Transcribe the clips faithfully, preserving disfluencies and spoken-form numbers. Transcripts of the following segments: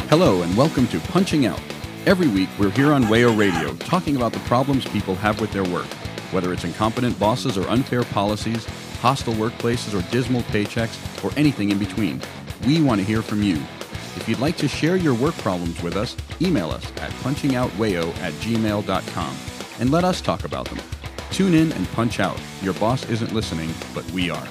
Hello and welcome to Punching Out. Every week we're here on Wayo Radio talking about the problems people have with their work, whether it's incompetent bosses or unfair policies, hostile workplaces or dismal paychecks, or anything in between. We want to hear from you. If you'd like to share your work problems with us, email us at punchingoutwayo at gmail dot com and let us talk about them. Tune in and punch out. Your boss isn't listening, but we are.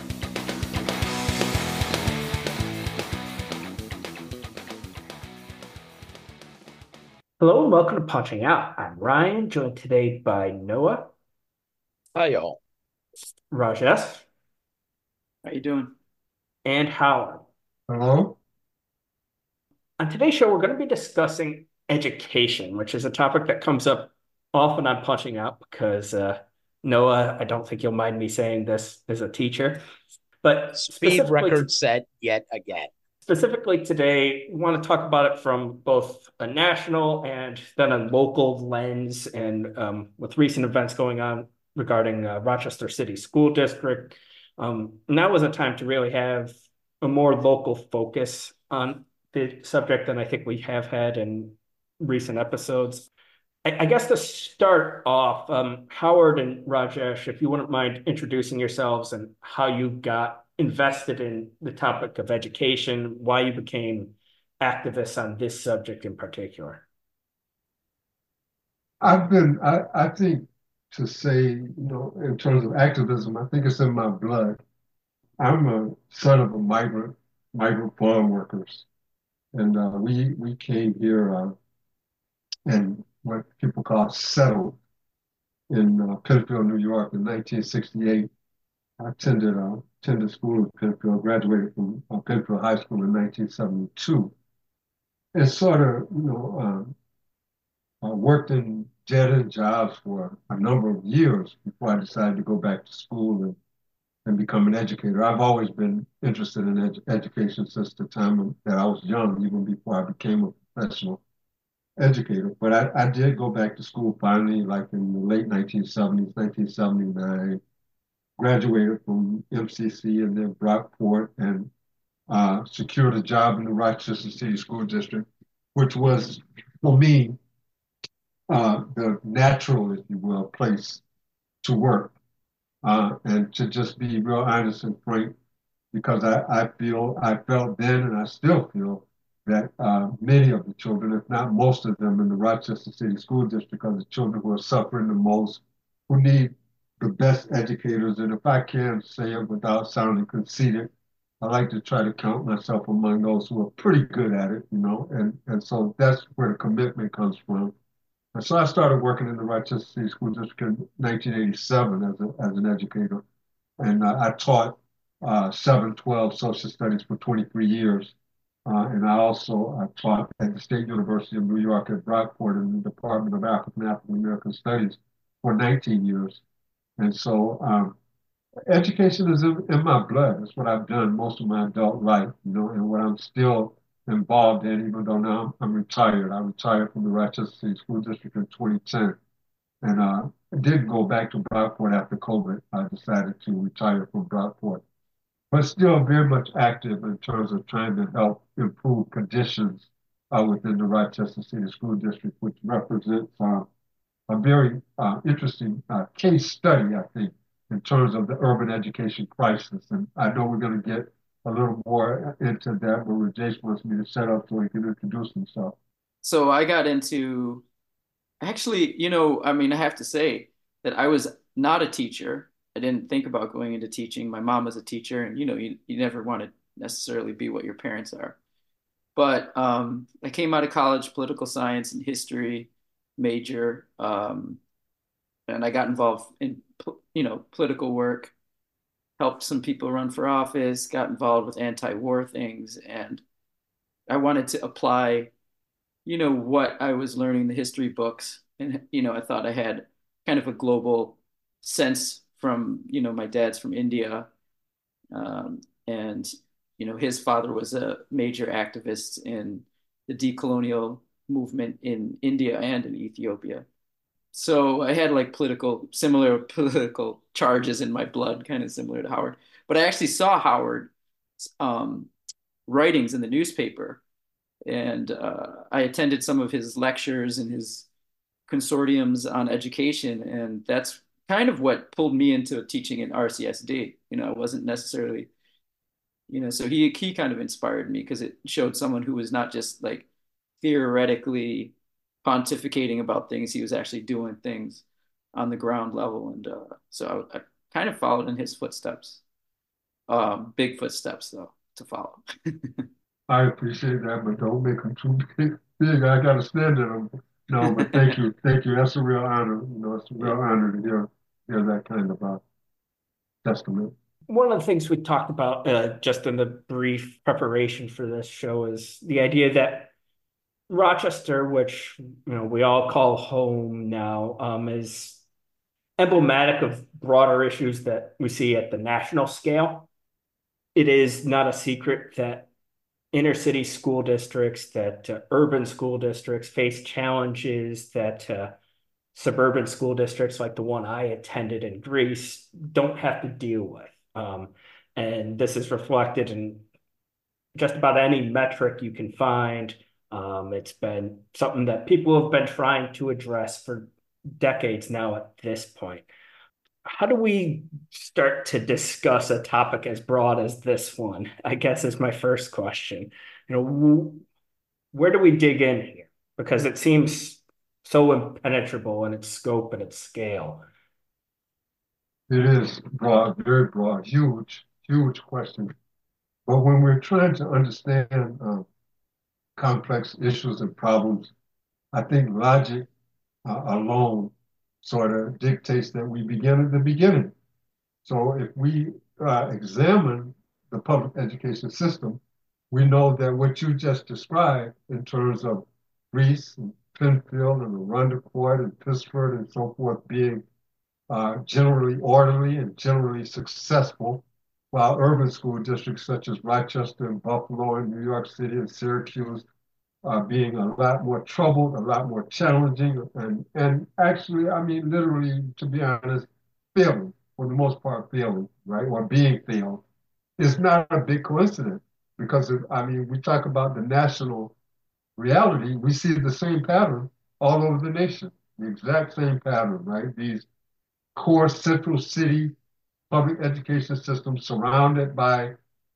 Hello and welcome to Punching Out. I'm Ryan, joined today by Noah, Hi, y'all. Rajesh, How you doing? and Howard. Hello? On today's show, we're going to be discussing education, which is a topic that comes up often on Punching Out because uh, Noah, I don't think you'll mind me saying this, is a teacher. But Speed specifically, record set yet again. specifically today, we want to talk about it from both a national and then a local lens, and um, with recent events going on regarding uh, Rochester City School District. Um, now is a time to really have a more local focus on the subject than I think we have had in recent episodes. I, I guess to start off, um, Howard and Rajesh, if you wouldn't mind introducing yourselves and how you got invested in the topic of education, why you became activists on this subject in particular. I've been, I, I think to say, you know, in terms of activism, I think it's in my blood. I'm a son of a migrant, migrant farm workers. And uh, we we came here uh, and what people call settled in uh, Penfield, New York in nineteen sixty-eight. I attended uh, attended school in Penfield, graduated from uh, Penfield High School in nineteen seventy-two. And sort of, you know, um, I worked in dead-end jobs for a number of years before I decided to go back to school and, and become an educator. I've always been interested in ed education since the time that I was young, even before I became a professional educator. But I, I did go back to school finally, like in the late nineteen seventies, nineteen seventy-nine, graduated from M C C and then Brockport and uh, secured a job in the Rochester City School District, which was, for me, uh, the natural, if you will, place to work. Uh, and to just be real honest and frank, because I, I feel, I felt then and I still feel that uh, many of the children, if not most of them in the Rochester City School District, are the children who are suffering the most, who need the best educators. And if I can say it without sounding conceited, I like to try to count myself among those who are pretty good at it, you know, and, and so that's where the commitment comes from. And so I started working in the Rochester City School District in nineteen eighty-seven as, a, as an educator. And uh, I taught uh, seven twelve social studies for twenty-three years. Uh, and I also uh, taught at the State University of New York at Brockport in the Department of African and African American Studies for nineteen years. And so um, education is in, in my blood. It's what I've done most of my adult life, you know, and what I'm still involved in, even though now I'm, I'm retired. I retired from the Rochester City School District in twenty ten. And uh, I did go back to Brockport after COVID. I decided to retire from Brockport, but still very much active in terms of trying to help improve conditions uh, within the Rochester City School District, which represents uh, a very uh, interesting uh, case study, I think, in terms of the urban education crisis. And I know we're going to get a little more into that, but Rajesh wants me to set up so he can introduce himself. So I got into actually, you know, I mean, I have to say that I was not a teacher. I didn't think about going into teaching. My mom was a teacher, and you know, you, you never want to necessarily be what your parents are. But um, I came out of college, political science and history major, um, and I got involved in, you know, political work, helped some people run for office, got involved with anti-war things, and I wanted to apply, you know, what I was learning in the history books. And, you know, I thought I had kind of a global sense from, you know, my dad's from India. Um, and, you know, his father was a major activist in the decolonial movement in India and in Ethiopia. So I had like political, similar political charges in my blood, kind of similar to Howard. But I actually saw Howard's um, writings in the newspaper And uh, I attended some of his lectures and his consortiums on education, and that's kind of what pulled me into teaching in R C S D. You know, it wasn't necessarily, you know, so he he kind of inspired me because it showed someone who was not just like theoretically pontificating about things, he was actually doing things on the ground level. And uh, so I, I kind of followed in his footsteps. Um, big footsteps though to follow. I appreciate that, but don't make them too big. big. I got to stand in them. No, but thank you, thank you. That's a real honor. You know, it's a real honor to hear hear that kind of uh, testament. One of the things we talked about uh, just in the brief preparation for this show is the idea that Rochester, which you know we all call home now, um, is emblematic of broader issues that we see at the national scale. It is not a secret that inner city school districts, that uh, urban school districts face challenges that uh, suburban school districts like the one I attended in Greece don't have to deal with. Um, and this is reflected in just about any metric you can find. Um, it's been something that people have been trying to address for decades now at this point. How do we start to discuss a topic as broad as this one? I guess is my first question. You know, where do we dig in here? Because it seems so impenetrable in its scope and its scale. It is broad, very broad, huge, huge question. But when we're trying to understand uh, complex issues and problems, I think logic uh, alone sort of dictates that we begin at the beginning. So if we uh, examine the public education system, we know that what you just described in terms of Greece and Penfield and Arundel Court and Pittsford and so forth being uh, generally orderly and generally successful, while urban school districts such as Rochester and Buffalo and New York City and Syracuse uh, being a lot more troubled, a lot more challenging, and, and actually, I mean, literally, to be honest, failing, for the most part, failing, right, or being failed, is not a big coincidence because, of, I mean, we talk about the national reality, we see the same pattern all over the nation, the exact same pattern, right? These core central city public education systems surrounded by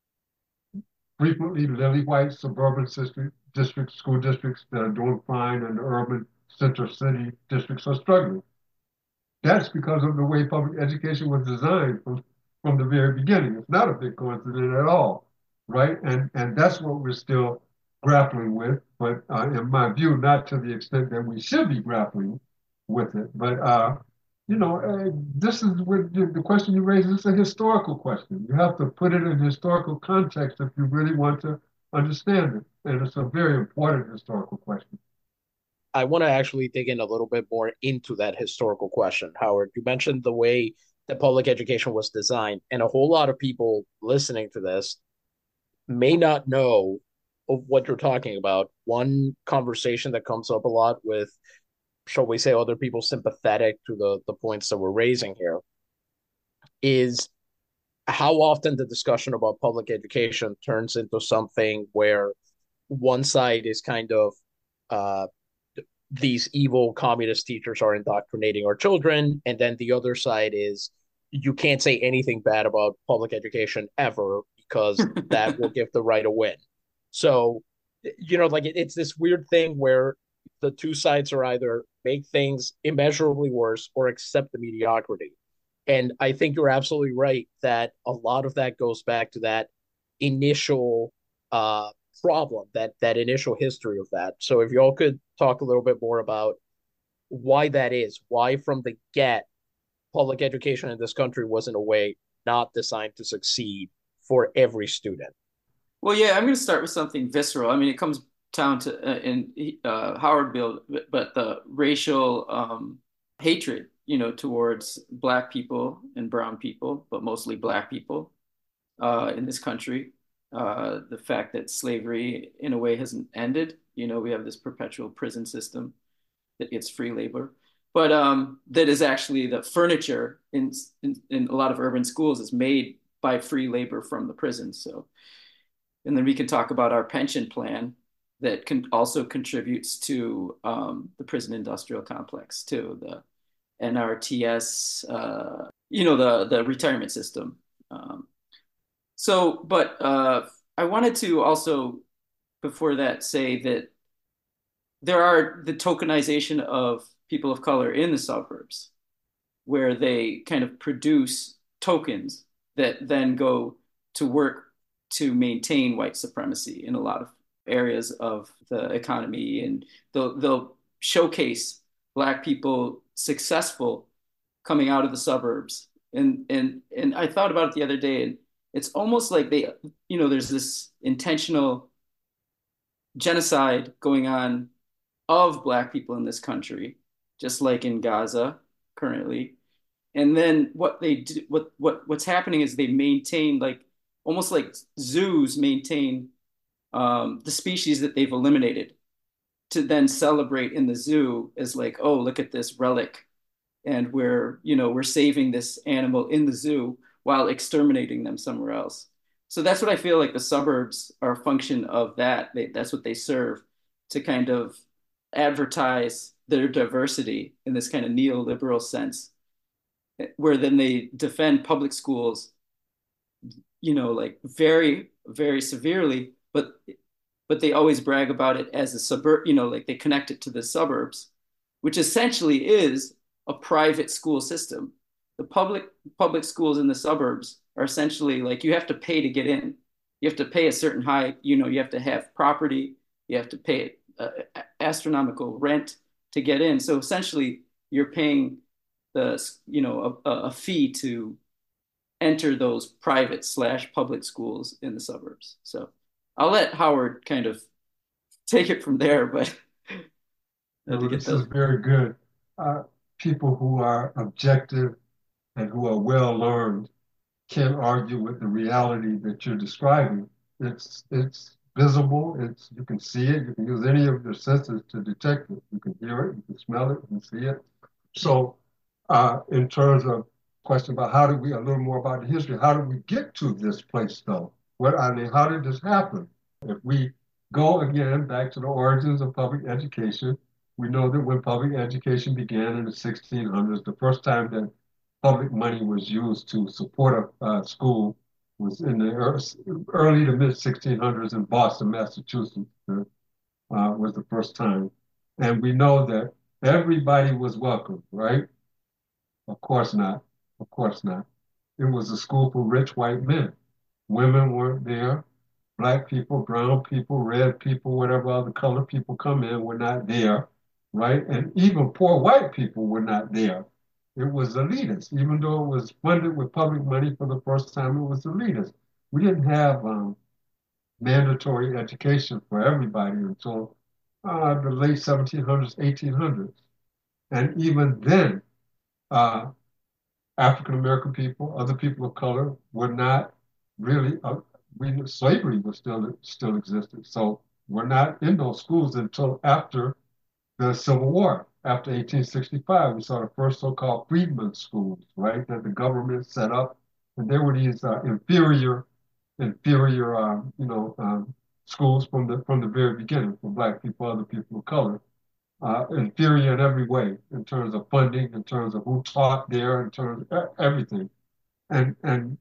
frequently lily white suburban district, district school districts that are doing fine and the urban central city districts are struggling. That's because of the way public education was designed from, from the very beginning. It's not a big coincidence at all, right? And, and that's what we're still grappling with, but uh, in my view, not to the extent that we should be grappling with it. But, uh, you know, uh, this is what the, the question you raise is a historical question. You have to put it in historical context if you really want to understand it. And it's a very important historical question. I want to actually dig in a little bit more into that historical question, Howard. You mentioned the way that public education was designed, and a whole lot of people listening to this may not know of what you're talking about. One conversation that comes up a lot with, shall we say, other people sympathetic to the, the points that we're raising here is how often the discussion about public education turns into something where one side is kind of uh, these evil communist teachers are indoctrinating our children, and then the other side is you can't say anything bad about public education ever because that will give the right a win. So, you know, like it, it's this weird thing where the two sides are either make things immeasurably worse or accept the mediocrity. And I think you're absolutely right that a lot of that goes back to that initial uh, problem, that that initial history of that. So if y'all could talk a little bit more about why that is, why from the get public education in this country was in a way not designed to succeed for every student. Well, yeah, I'm going to start with something visceral. I mean, it comes down to uh, in uh, Howard Bill, but the racial um, hatred, you know, towards Black people and brown people, but mostly Black people uh, in this country. Uh, the fact that slavery, in a way, hasn't ended. You know, we have this perpetual prison system that gets free labor, but um, that is actually the furniture in, in in a lot of urban schools is made by free labor from the prisons. So, and then we can talk about our pension plan that can also contributes to um, the prison industrial complex too, the N R T S, uh, you know, the the retirement system. Um, so, but uh, I wanted to also, before that, say that there are the tokenization of people of color in the suburbs, where they kind of produce tokens that then go to work to maintain white supremacy in a lot of areas of the economy, and they'll they'll showcase black people successful coming out of the suburbs. And and and I thought about it the other day, and it's almost like they, you know, there's this intentional genocide going on of black people in this country, just like in Gaza currently. And then what they do, what what what's happening is they maintain, like almost like zoos maintain um, the species that they've eliminated, to then celebrate in the zoo as like, oh, look at this relic, and we're, you know, we're saving this animal in the zoo while exterminating them somewhere else. So that's what I feel like the suburbs are a function of. That they, that's what they serve, to kind of advertise their diversity in this kind of neoliberal sense, where then they defend public schools, you know, like very, very severely, but but they always brag about it as a suburb, you know, like they connect it to the suburbs, which essentially is a private school system. The public public schools in the suburbs are essentially like, you have to pay to get in. You have to pay a certain high, you know, you have to have property, you have to pay uh, astronomical rent to get in. So essentially, you're paying the, you know, a, a fee to enter those private slash public schools in the suburbs. So I'll let Howard kind of take it from there, but No, this is very good. Uh, people who are objective and who are well learned can't argue with the reality that you're describing. It's it's visible. It's, you can see it. You can use any of your senses to detect it. You can hear it. You can smell it. You can see it. So, uh, in terms of question about how did we, a little more about the history, how did we get to this place though? What, I mean, how did this happen? If we go again back to the origins of public education, we know that when public education began in the sixteen hundreds, the first time that public money was used to support a uh, school was in the early to mid sixteen hundreds in Boston, Massachusetts, uh, was the first time. And we know that everybody was welcome, right? Of course not. Of course not. It was a school for rich white men. Women weren't there. Black people, brown people, red people, whatever other color people come in were not there, right? And even poor white people were not there. It was elitist. Even though it was funded with public money for the first time, it was elitist. We didn't have um, mandatory education for everybody until uh, the late seventeen hundreds, eighteen hundreds. And even then, uh, African American people, other people of color were not really, uh, we, slavery was still still existed. So we're not in those schools until after the Civil War. After eighteen sixty-five, we saw the first so-called freedmen's schools, right, that the government set up. And there were these uh, inferior, inferior, um, you know, um, schools from the from the very beginning for Black people, other people of color. Uh, inferior in every way, in terms of funding, in terms of who taught there, in terms of everything. And and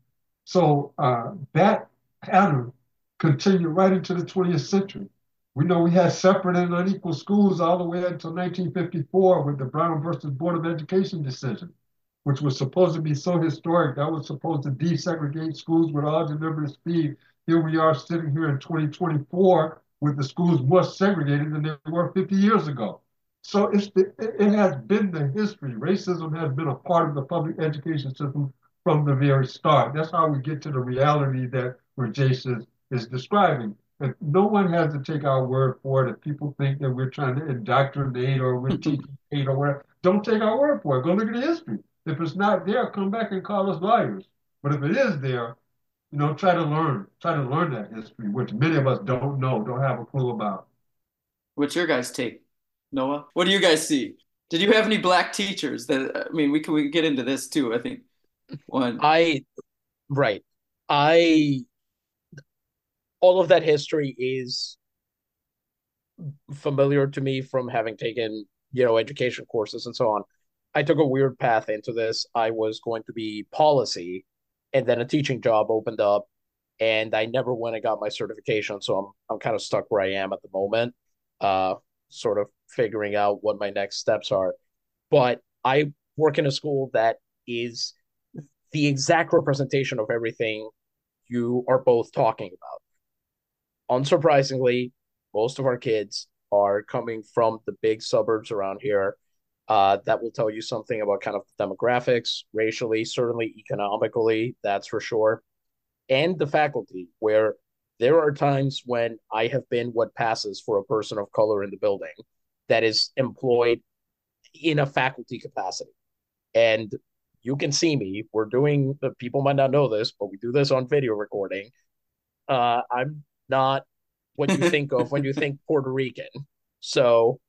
so uh, that pattern continued right into the twentieth century. We know we had separate and unequal schools all the way until nineteen fifty-four with the Brown versus Board of Education decision, which was supposed to be so historic. That was supposed to desegregate schools with algebra speed. Here we are sitting here in twenty twenty-four with the schools more segregated than they were fifty years ago. So it's the, it has been the history. Racism has been a part of the public education system from the very start. That's how we get to the reality that Rajesh is, is describing. And no one has to take our word for it. If people think that we're trying to indoctrinate or we're teaching hate or whatever, don't take our word for it. Go look at the history. If it's not there, come back and call us liars. But if it is there, you know, try to learn. Try to learn that history, which many of us don't know, don't have a clue about. What's your guys' take, Noah? What do you guys see? Did you have any black teachers? That, I mean, we can we can get into this too. I think one. I right. I all of that history is familiar to me from having taken, you know, education courses and so on. I took a weird path into this. I was going to be policy, and then a teaching job opened up, and I never went and got my certification. So I'm I'm kind of stuck where I am at the moment, uh, sort of figuring out what my next steps are. But I work in a school that is the exact representation of everything you are both talking about. Unsurprisingly, most of our kids are coming from the big suburbs around here. Uh, that will tell you something about kind of demographics, racially, certainly economically, that's for sure. And the faculty, where there are times when I have been what passes for a person of color in the building that is employed in a faculty capacity. And you can see me. We're doing, people might not know this, but we do this on video recording. Uh, I'm not what you think of when you think Puerto Rican. So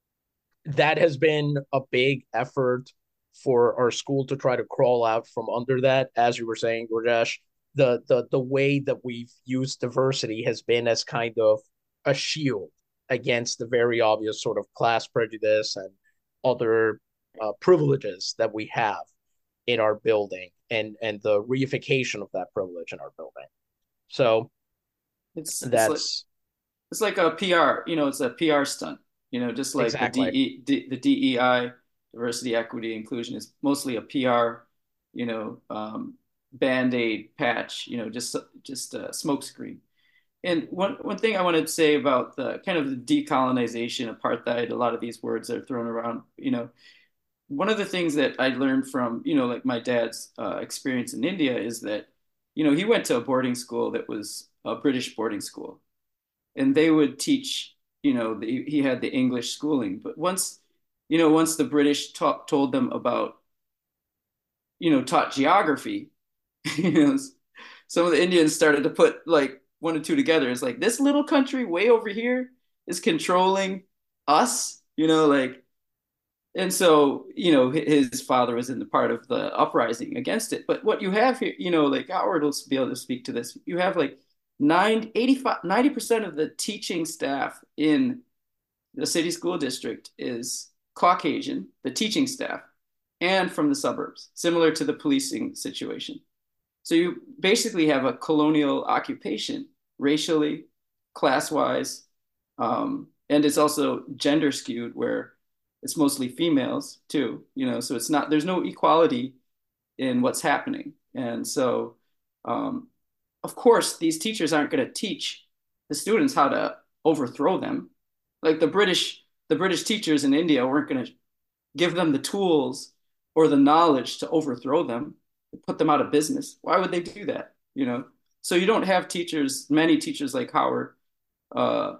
that has been a big effort for our school to try to crawl out from under that. As you were saying, Gurjesh, the the the way that we've used diversity has been as kind of a shield against the very obvious sort of class prejudice and other uh, privileges that we have in our building, and and the reification of that privilege in our building. So It's it's like that's it's like a P R, you know, it's a P R stunt, you know, just like the exactly DE, D, the D E I, diversity, equity, inclusion is mostly a P R, you know, um, band-aid patch, you know, just just a smokescreen. And one one thing I wanted to say about the kind of the decolonization, apartheid, a lot of these words that are thrown around, you know, one of the things that I learned from, you know, like my dad's uh, experience in India is that, you know, he went to a boarding school that was a British boarding school, and they would teach, you know, the, he had the English schooling. But once, you know, once the British taught, told them about, you know, taught geography, you know, some of the Indians started to put like one and two together. It's like this little country way over here is controlling us, you know, like, and so, you know, his father was in the part of the uprising against it. But what you have here, you know, like Howard will be able to speak to this. You have like nine, eighty-five, ninety percent of the teaching staff in the city school district is Caucasian, the teaching staff, and from the suburbs, similar to the policing situation. So you basically have a colonial occupation, racially, class-wise, um, and it's also gender skewed, where it's mostly females too, you know, so it's not, there's no equality in what's happening. And so, um, of course, these teachers aren't going to teach the students how to overthrow them. Like the British, the British teachers in India weren't going to give them the tools or the knowledge to overthrow them, put them out of business. Why would they do that? You know, so you don't have teachers, many teachers like Howard, uh,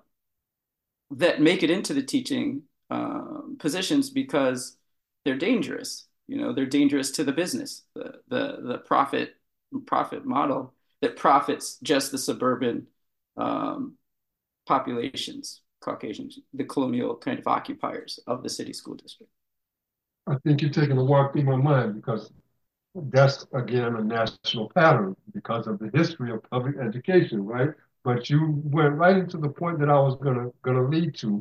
that make it into the teaching um, positions because they're dangerous. You know, they're dangerous to the business, the the the profit profit model that profits just the suburban um, populations, Caucasians, the colonial kind of occupiers of the city school district. I think you're taking a walk through my mind because that's again a national pattern because of the history of public education, right? But you went right into the point that I was gonna gonna lead to.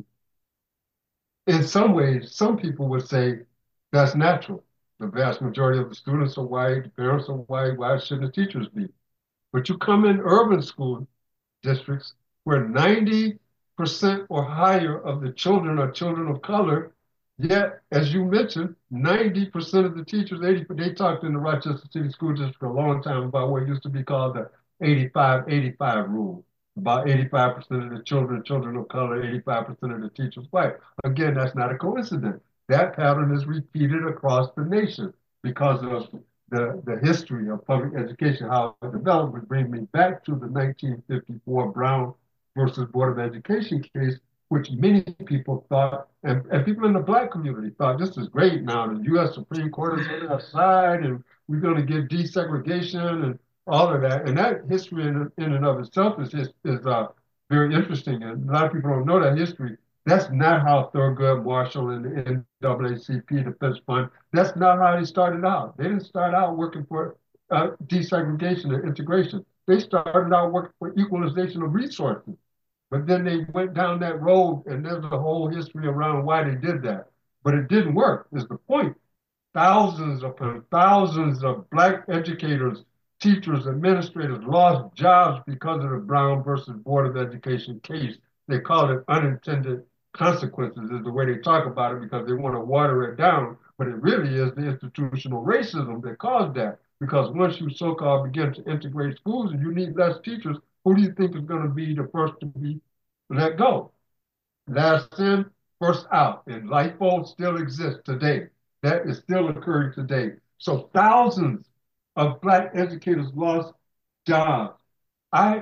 In some ways, some people would say that's natural. The vast majority of the students are white, the parents are white, why shouldn't the teachers be? But you come in urban school districts where ninety percent or higher of the children are children of color, yet, as you mentioned, ninety percent of the teachers, eighty, they talked in the Rochester City School District a long time about what used to be called the eighty-five eighty-five rule. About eighty-five percent of the children, children of color, eighty-five percent of the teachers white. Again, that's not a coincidence. That pattern is repeated across the nation because of the, the history of public education, how it developed, would bring me back to the nineteen fifty-four Brown versus Board of Education case, which many people thought, and, and people in the Black community thought, this is great now, the U S Supreme Court is on our side, and we're going to get desegregation and all of that. And that history in, in and of itself is, is, is uh, very interesting. And a lot of people don't know that history. That's not how Thurgood Marshall and the N double A C P Defense Fund, that's not how they started out. They didn't start out working for uh, desegregation and integration. They started out working for equalization of resources. But then they went down that road, and there's a whole history around why they did that. But it didn't work, is the point. Thousands upon thousands of black educators, teachers, administrators lost jobs because of the Brown versus Board of Education case. They call it unintended consequences, is the way they talk about it, because they want to water it down. But it really is the institutional racism that caused that. Because once you so-called begin to integrate schools and you need less teachers, who do you think is going to be the first to be let go? Last in, first out. And LIFO still exists today. That is still occurring today. So thousands of black educators lost jobs. I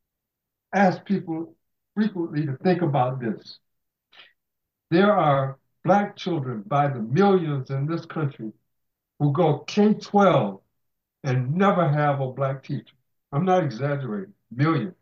ask people frequently to think about this. There are black children by the millions in this country who go K twelve and never have a black teacher. I'm not exaggerating, millions.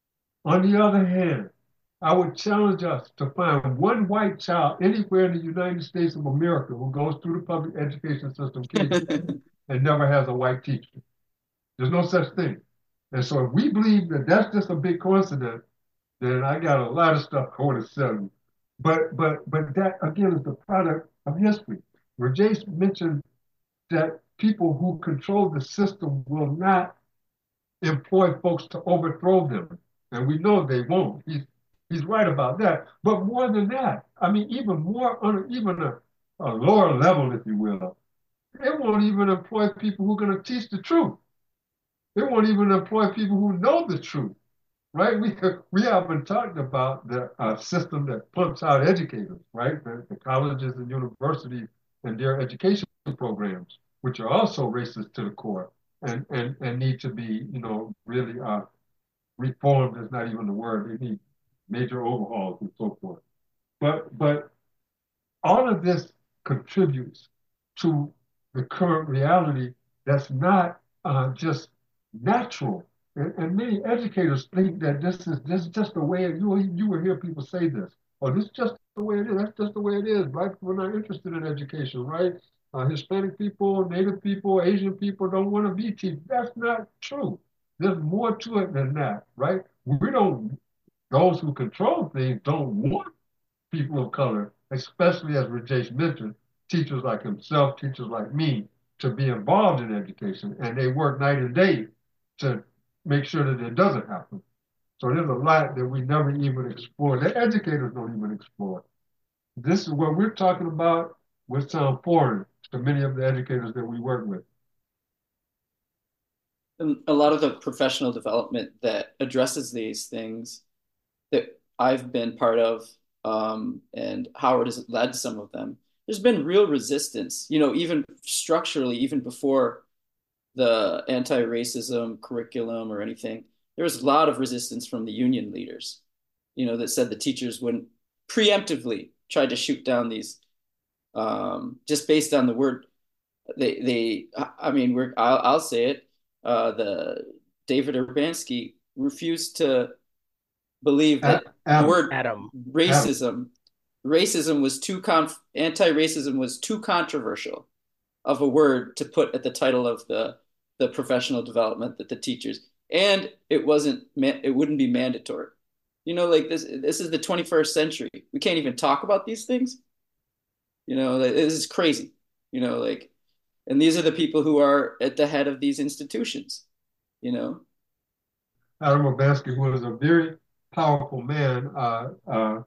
On the other hand, I would challenge us to find one white child anywhere in the United States of America who goes through the public education system and never has a white teacher. There's no such thing. And so if we believe that that's just a big coincidence, then I got a lot of stuff I want to sell you. But but but that again is the product of history. Rajesh mentioned that people who control the system will not employ folks to overthrow them. And we know they won't. He's he's right about that. But more than that, I mean, even more on even a, a lower level, if you will, they won't even employ people who are going to teach the truth. They won't even employ people who know the truth, right? We we haven't talked about the uh, system that pumps out educators, right? The, the colleges and universities and their education programs, which are also racist to the core and and and need to be, you know, really uh, reformed is not even the word. They need major overhauls and so forth. But but all of this contributes to the current reality that's not uh, just natural. And, and many educators think that this is this is just the way it, you you will hear people say this. Oh, this is just the way it is. That's just the way it is. Black people are not interested in education, right? Uh, Hispanic people, Native people, Asian people don't want to be teachers. That's not true. There's more to it than that, right? We don't, those who control things don't want people of color, especially as Rajesh mentioned, teachers like himself, teachers like me, to be involved in education. And they work night and day to make sure that it doesn't happen. So there's a lot that we never even explore, that educators don't even explore. This is what we're talking about would sound foreign to many of the educators that we work with. And a lot of the professional development that addresses these things that I've been part of, um, and Howard has led some of them, there's been real resistance, you know, even structurally, even before the anti-racism curriculum or anything, there was a lot of resistance from the union leaders, you know, that said the teachers wouldn't preemptively try to shoot down these, um, just based on the word. They, they, I mean, we're, I'll, I'll say it. Uh, the David Urbanski refused to believe that Adam, the word Adam. racism, Adam. racism was too con, anti-racism was too controversial of a word to put at the title of the the professional development that the teachers, and it wasn't, it wouldn't be mandatory. You know, like this, this is the twenty-first century. We can't even talk about these things. You know, this is crazy. You know, like, and these are the people who are at the head of these institutions, you know. Adam Urbanski, who is a very powerful man, uh, uh,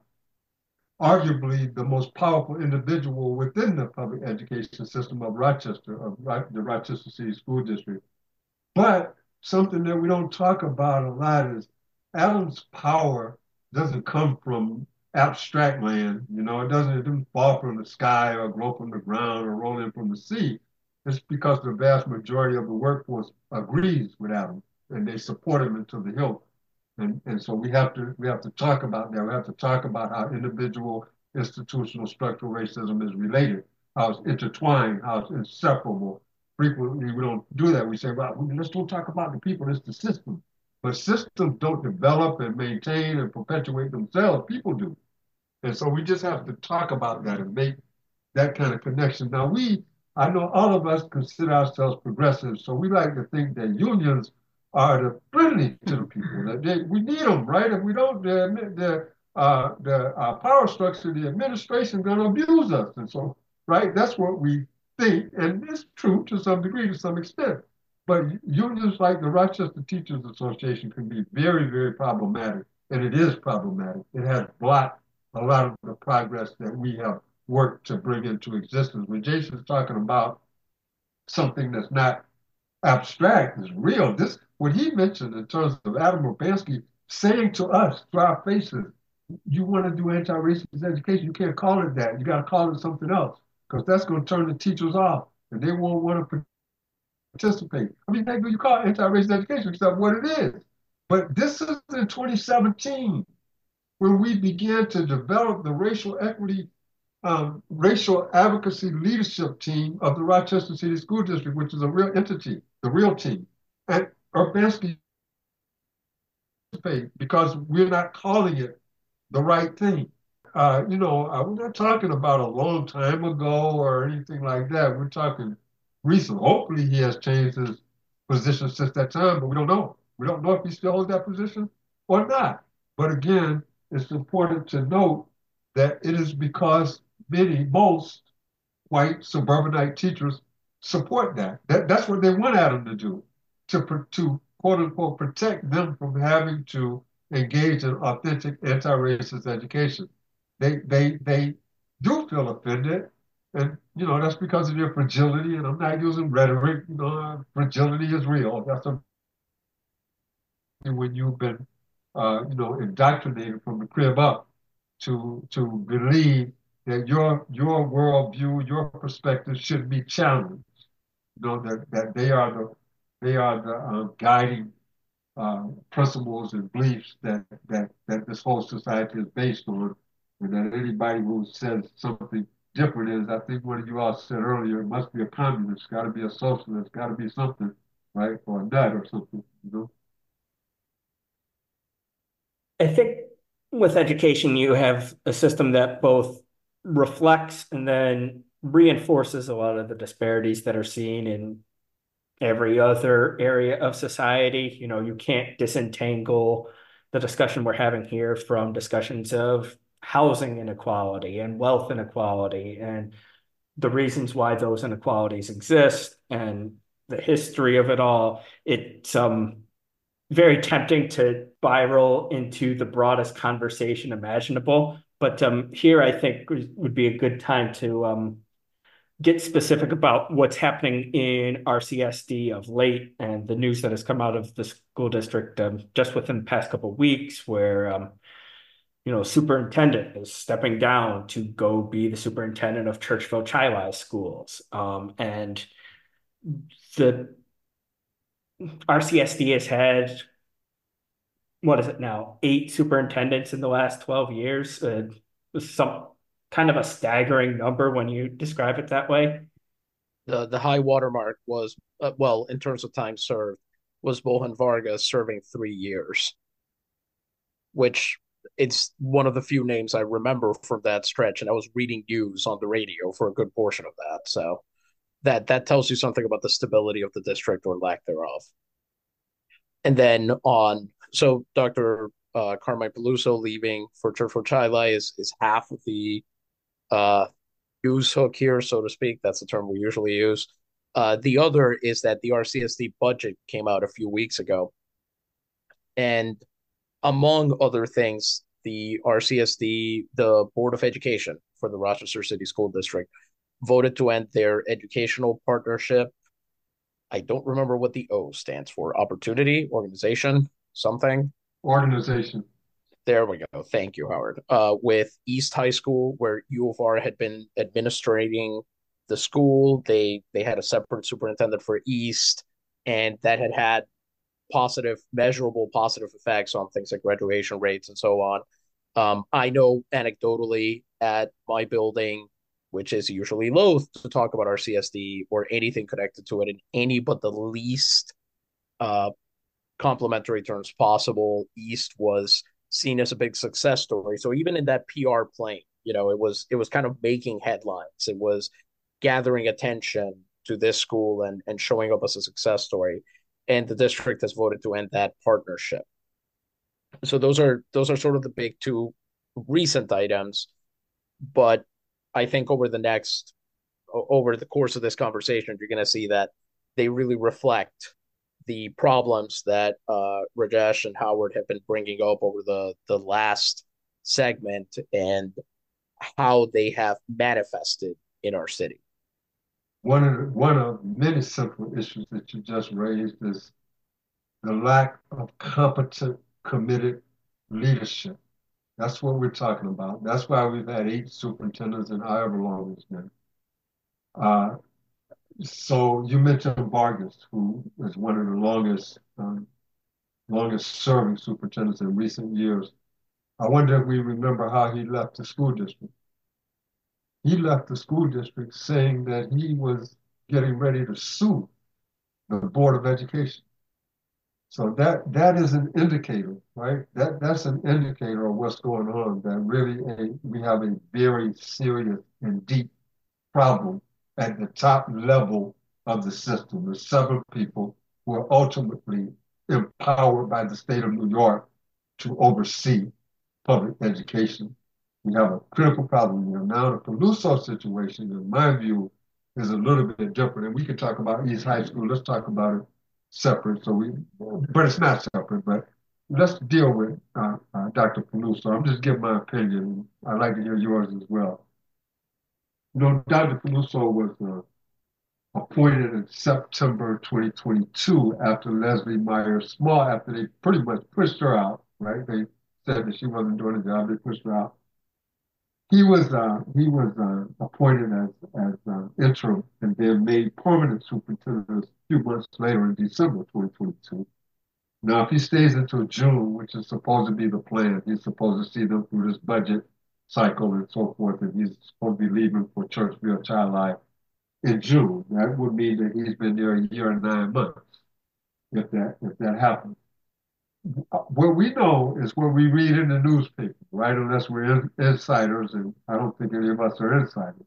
arguably the most powerful individual within the public education system of Rochester, of Ro- the Rochester City School District. But something that we don't talk about a lot is Adam's power doesn't come from abstract land. You know, it doesn't, it doesn't fall from the sky or grow from the ground or roll in from the sea. It's because the vast majority of the workforce agrees with Adam and they support him until the hilt. And, and so we have to we have to talk about that. We have to talk about how individual institutional structural racism is related, how it's intertwined, how it's inseparable. Frequently we don't do that. We say, well, let's don't talk about the people, it's the system. But systems don't develop and maintain and perpetuate themselves, people do. And so we just have to talk about that and make that kind of connection. Now we, I know all of us consider ourselves progressive, so we like to think that unions are the friendly to the people. They, we need them, right? If we don't, the the uh, the uh, power structure, the administration, going to abuse us, and so right. That's what we think, and it's true to some degree, to some extent. But unions like the Rochester Teachers Association can be very, very problematic, and it is problematic. It has blocked a lot of the progress that we have worked to bring into existence. When Jason's talking about something that's not abstract, is real. This what he mentioned in terms of Adam Urbanski saying to us to our faces, you want to do anti-racist education, you can't call it that. You got to call it something else because that's going to turn the teachers off and they won't want to participate. I mean, heck, do you call it anti-racist education except what it is? But this is in twenty seventeen when we began to develop the racial equity, um, racial advocacy leadership team of the Rochester City School District, which is a real entity, the real team. And Urbanski, because we're not calling it the right thing. Uh, you know, uh, we're not talking about a long time ago or anything like that. We're talking recent. Hopefully, he has changed his position since that time, but we don't know. We don't know if he still holds that position or not. But again, it's important to note that it is because many, most white suburbanite teachers support that. that that's what they want Adam to do, to, to quote unquote protect them from having to engage in authentic anti-racist education. They they they do feel offended, and you know that's because of their fragility. And I'm not using rhetoric. You know, fragility is real. That's a, when you've been, uh, you know, indoctrinated from the crib up to to believe that your your worldview, your perspective should be challenged. You know that that they are the they are the uh, guiding uh, principles and beliefs that, that, that this whole society is based on, and that anybody who says something different is, I think one of you all said earlier, it must be a communist, got to be a socialist, got to be something, right, or a nut or something, you know? I think with education, you have a system that both reflects and then reinforces a lot of the disparities that are seen in every other area of society. You know, you can't disentangle the discussion we're having here from discussions of housing inequality and wealth inequality and the reasons why those inequalities exist and the history of it all. It's um very tempting to spiral into the broadest conversation imaginable. But um, here, I think would be a good time to um, get specific about what's happening in R C S D of late and the news that has come out of the school district um, just within the past couple of weeks, where um, you know, superintendent is stepping down to go be the superintendent of Churchville Chili schools, um, and the R C S D has had, what is it now, eight superintendents in the last twelve years. Uh, some kind of a staggering number when you describe it that way. The the high watermark was, uh, well, in terms of time served, was Bohan Vargas serving three years, which it's one of the few names I remember from that stretch, and I was reading news on the radio for a good portion of that. So that that tells you something about the stability of the district or lack thereof. And then on, so Doctor Uh, Carmine Peluso leaving for Churchville Chili is is half of the uh, use hook here, so to speak. That's the term we usually use. Uh, the other is that the R C S D budget came out a few weeks ago, and among other things, the R C S D, the Board of Education for the Rochester City School District, voted to end their educational partnership. I don't remember what the O stands for. Opportunity, organization, something. Organization. There we go. Thank you, Howard. Uh, with East High School, where U of R had been administrating the school, they they had a separate superintendent for East, and that had had positive, measurable positive effects on things like graduation rates and so on. Um, I know anecdotally at my building, which is usually loath to talk about R C S D or anything connected to it in any but the least uh, complimentary terms possible, East was seen as a big success story. So even in that P R plane, you know, it was it was kind of making headlines. It was gathering attention to this school and and showing up as a success story. and the district has voted to end that partnership. So those are those are sort of the big two recent items. But I think over the next over the course of this conversation, you're going to see that they really reflect the problems that uh, Rajesh and Howard have been bringing up over the the last segment and how they have manifested in our city. One of the, one of many simple issues that you just raised is the lack of competent, committed leadership. That's what we're talking about. That's why we've had eight superintendents in however long it's been. Uh, so you mentioned Vargas, who is one of the longest, um, longest serving superintendents in recent years. I wonder if we remember how he left the school district. He left the school district saying that he was getting ready to sue the Board of Education. So that that is an indicator, right? That that's an indicator of what's going on. That really a, we have a very serious and deep problem at the top level of the system. There's several people who are ultimately empowered by the state of New York to oversee public education. We have a critical problem here. Now the Peluso situation, in my view, is a little bit different. And we can talk about East High School. Let's talk about it separate. So we, but it's not separate. But let's deal with uh, uh, Doctor Peluso. I'm just giving my opinion. I'd like to hear yours as well. You know, Doctor Peluso was uh, appointed in September twenty twenty-two after Leslie Myers Small, after they pretty much pushed her out, right? They said that she wasn't doing the job. They pushed her out. He was uh, he was uh, appointed as as uh, interim and then made permanent superintendent a few months later in December twenty twenty-two. Now, if he stays until June, which is supposed to be the plan, he's supposed to see them through this budget cycle and so forth, and he's supposed to be leaving for Churchville Child Life in June. That would mean that he's been there a year and nine months, if that if that happens. What we know is what we read in the newspaper, right? Unless we're in, insiders, and I don't think any of us are insiders.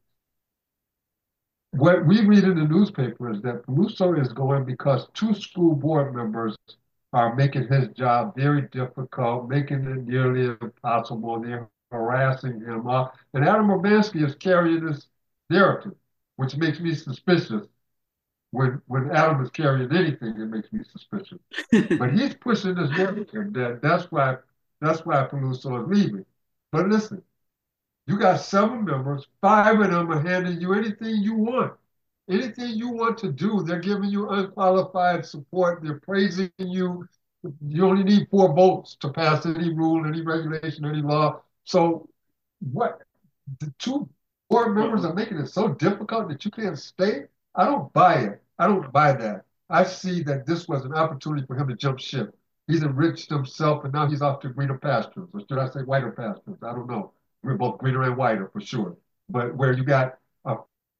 What we read in the newspaper is that Peluso is going because two school board members are making his job very difficult, making it nearly impossible. They're harassing him. Uh, and Adam Urbanski is carrying this narrative, which makes me suspicious. When when Adam is carrying anything, it makes me suspicious. But he's pushing this narrative that that's why that's why Peluso is leaving. But listen, you got seven members, five of them are handing you anything you want. Anything you want to do, they're giving you unqualified support. They're praising you. You only need four votes to pass any rule, any regulation, any law. So what? The two board members are making it so difficult that you can't stay? I don't buy it. I don't buy that. I see that this was an opportunity for him to jump ship. He's enriched himself, and now he's off to greener pastures, or should I say whiter pastures? I don't know. We're both greener and whiter for sure. But where you got a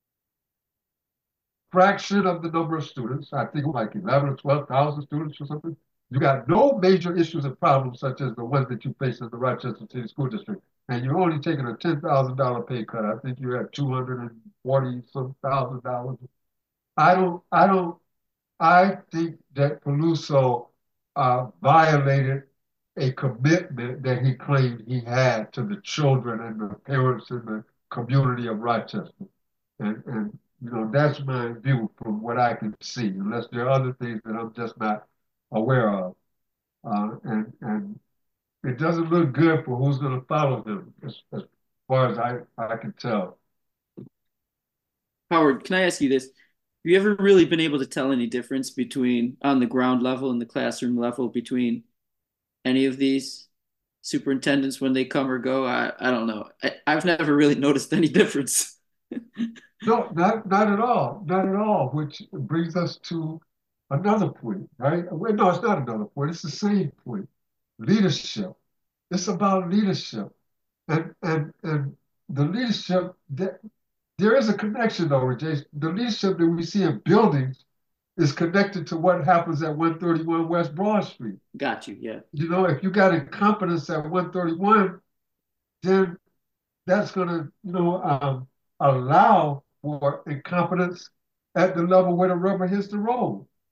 fraction of the number of students, I think like eleven or twelve thousand students or something, you got no major issues and problems such as the ones that you face in the Rochester City School District. And you're only taking a ten thousand dollar pay cut. I think you're at two hundred forty some thousand dollars. I don't, I don't, I think that Peluso uh, violated a commitment that he claimed he had to the children and the parents in the community of Rochester. And, and you know, that's my view from what I can see, unless there are other things that I'm just not aware of. Uh, and, and it doesn't look good for who's going to follow him, as, as far as I, I can tell. Howard, can I ask you this? Have you ever really been able to tell any difference between on the ground level and the classroom level between any of these superintendents when they come or go? I, I don't know. I, I've never really noticed any difference. No, not not at all, not at all. Which brings us to another point, right? Wait, no, it's not another point. It's the same point. Leadership. It's about leadership, and and and the leadership that there is a connection though, Jason. The leadership that we see in buildings is connected to what happens at one thirty-one West Broad Street. Got you, yeah. You know, if you got incompetence at one thirty-one, then that's going to, you know, um, allow for incompetence at the level where the rubber hits the road,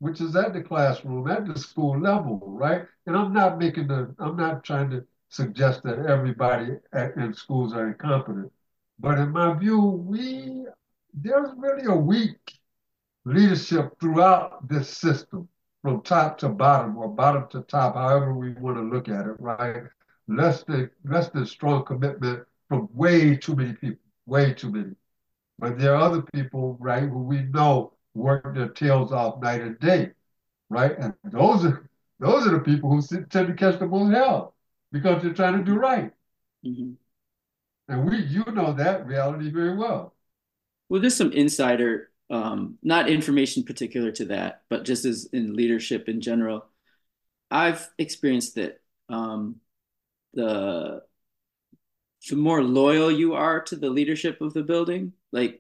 which is at the classroom, at the school level, right? And I'm not making the, I'm not trying to suggest that everybody at, in schools are incompetent. But in my view, we, there's really a weak leadership throughout this system, from top to bottom or bottom to top, however we want to look at it, right? Less than, less than strong commitment from way too many people, way too many. But there are other people, right, who we know work their tails off night and day, right? And those are those are the people who sit, tend to catch the most hell because they're trying to do right. Mm-hmm. And we, you know that reality very well. Well, there's some insider, um, not information particular to that, but just as in leadership in general. I've experienced that um, the the more loyal you are to the leadership of the building, like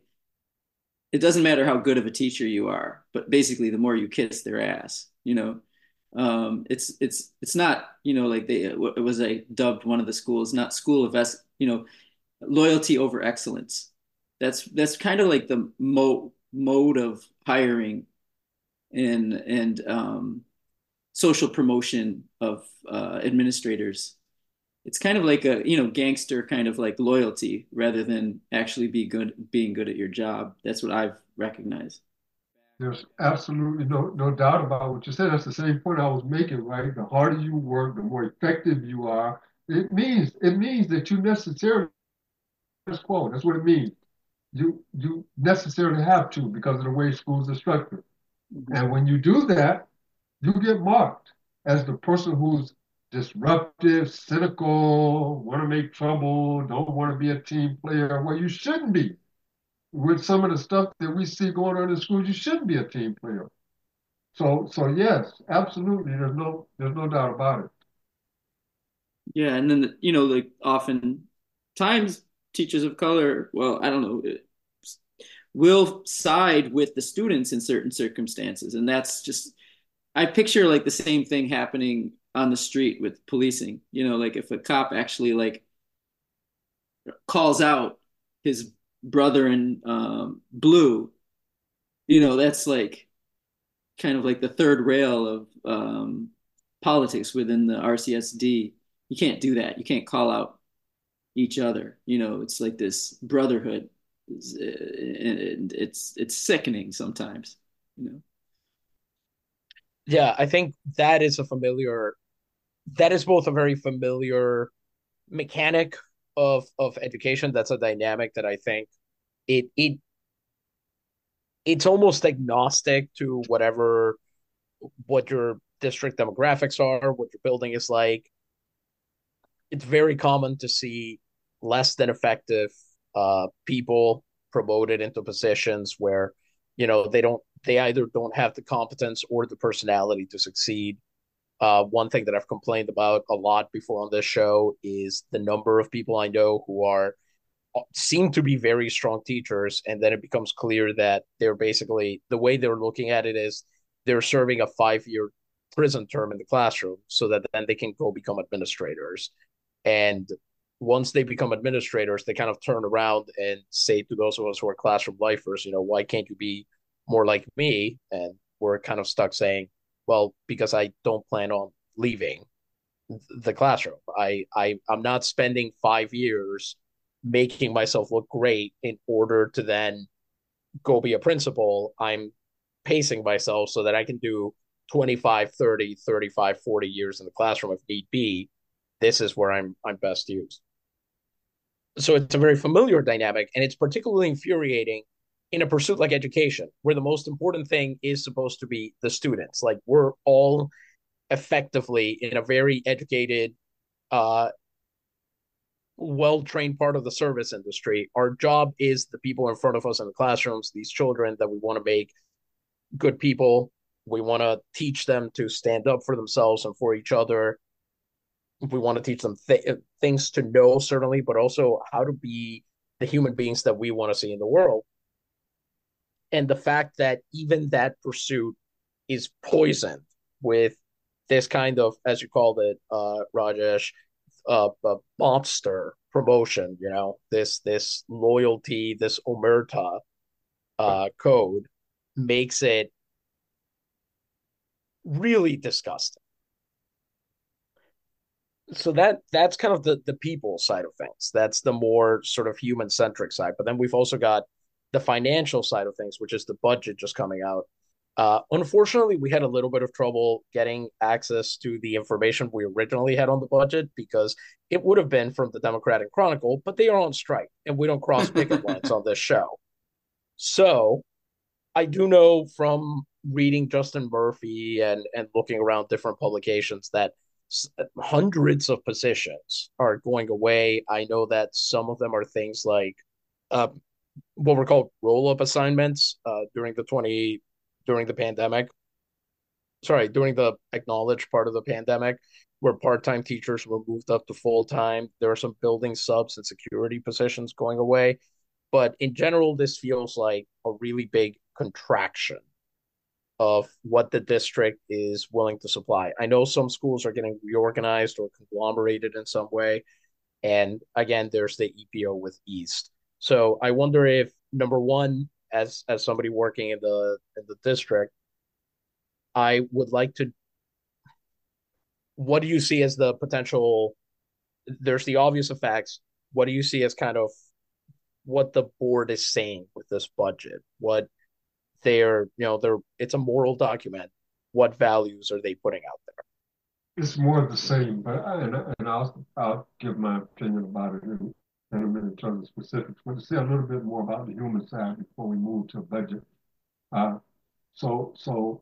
it doesn't matter how good of a teacher you are, but basically the more you kiss their ass, you know, um, it's it's it's not, you know, like they it was a dubbed one of the schools, not school of s, you know, loyalty over excellence. That's that's kind of like the mo mode of hiring and and um, social promotion of uh, administrators. It's kind of like a, you know, gangster kind of like loyalty rather than actually be good being good at your job. That's what I've recognized. There's absolutely no no doubt about what you said. That's the same point I was making, right? The harder you work, the more effective you are. It means it means that you necessarily status quo. That's what it means. You you necessarily have to because of the way schools are structured. Mm-hmm. And when you do that, you get marked as the person who's disruptive, cynical, want to make trouble, don't want to be a team player. Well, you shouldn't be. With some of the stuff that we see going on in schools, you shouldn't be a team player. So, so yes, absolutely. There's no, there's no doubt about it. Yeah, and then, you know, like often times teachers of color, well, I don't know, will side with the students in certain circumstances, and that's just, I picture like the same thing happening on the street with policing. You know, like if a cop actually like calls out his brother in um, blue, you know, that's like kind of like the third rail of um, politics within the R C S D. You can't do that. You can't call out each other. You know, it's like this brotherhood. It's it's, it's sickening sometimes. You know. Yeah, I think that is a familiar, that is both a very familiar mechanic of of education. That's a dynamic that I think it it it's almost agnostic to whatever what your district demographics are, what your building is like. It's very common to see less than effective uh, people promoted into positions where, you know, they don't, they either don't have the competence or the personality to succeed. Uh, one thing that I've complained about a lot before on this show is the number of people I know who are seem to be very strong teachers, and then it becomes clear that they're basically, the way they're looking at it is they're serving a five year prison term in the classroom so that then they can go become administrators. And once they become administrators, they kind of turn around and say to those of us who are classroom lifers, you know, why can't you be more like me? And we're kind of stuck saying, well, because I don't plan on leaving the classroom. I, I I'm not spending five years making myself look great in order to then go be a principal. I'm pacing myself so that I can do twenty-five, thirty, thirty-five, forty years in the classroom if need be. This is where I'm I'm best used. So it's a very familiar dynamic, and it's particularly infuriating in a pursuit like education, where the most important thing is supposed to be the students. Like we're all effectively in a very educated, uh, well-trained part of the service industry. Our job is the people in front of us in the classrooms, these children that we want to make good people. We want to teach them to stand up for themselves and for each other. We want to teach them th- things to know, certainly, but also how to be the human beings that we want to see in the world. And the fact that even that pursuit is poisoned with this kind of, as you called it, uh, Rajesh, uh, uh, monster promotion, you know, this this loyalty, this omerta uh, code makes it really disgusting. So that that's kind of the the people side of things. That's the more sort of human centric side. But then we've also got the financial side of things, which is the budget just coming out. Uh, unfortunately, we had a little bit of trouble getting access to the information we originally had on the budget because it would have been from the Democratic Chronicle, but they are on strike and we don't cross picket lines on this show. So I do know from reading Justin Murphy and and looking around different publications that hundreds of positions are going away. I know that some of them are things like uh, what were called roll-up assignments uh, during the twenty during the pandemic. Sorry, during the acknowledged part of the pandemic, where part-time teachers were moved up to full-time. There are some building subs and security positions going away. But in general, this feels like a really big contraction of what the district is willing to supply. I know some schools are getting reorganized or conglomerated in some way. And again, there's the E P O with East. So I wonder if number one, as as somebody working in the in the district, I would like to what do you see as the potential? There's the obvious effects. What do you see as kind of what the board is saying with this budget? What they're, you know, they're it's a moral document. What values are they putting out there? It's more of the same, but I, and, and I'll I'll give my opinion about it in, in a minute in terms of specifics. But to say a little bit more about the human side before we move to budget. Uh, so so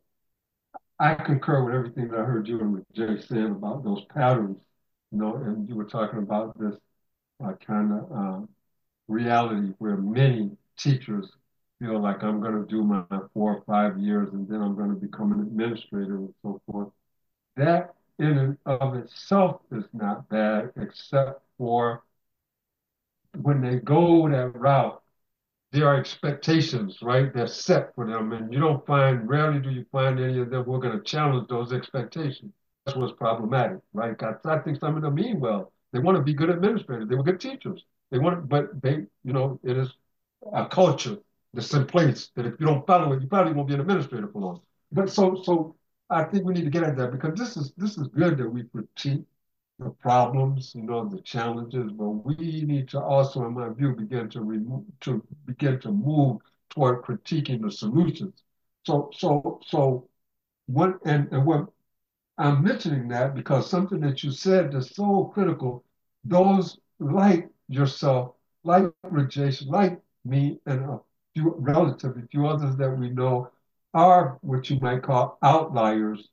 I concur with everything that I heard you and Jay saying about those patterns, you know, and you were talking about this uh, kind of uh, reality where many teachers feel like I'm going to do my four or five years and then I'm going to become an administrator and so forth. That in and of itself is not bad, except for when they go that route, there are expectations, right? They're set for them. And you don't find, rarely do you find any of them who are going to challenge those expectations. That's what's problematic, right? Because I think some of them mean well. They want to be good administrators. They were good teachers. They want, but they, you know, it is a culture that's in place that if you don't follow it, you probably won't be an administrator for long. But so, so I think we need to get at that because this is this is good that we critique the problems, you know, the challenges, but we need to also, in my view, begin to remove, to begin to move toward critiquing the solutions. So, so, so, what, and, and what I'm mentioning that because something that you said is so critical. Those like yourself, like Rajesh, like me, and a few relatively few others that we know are what you might call outliers.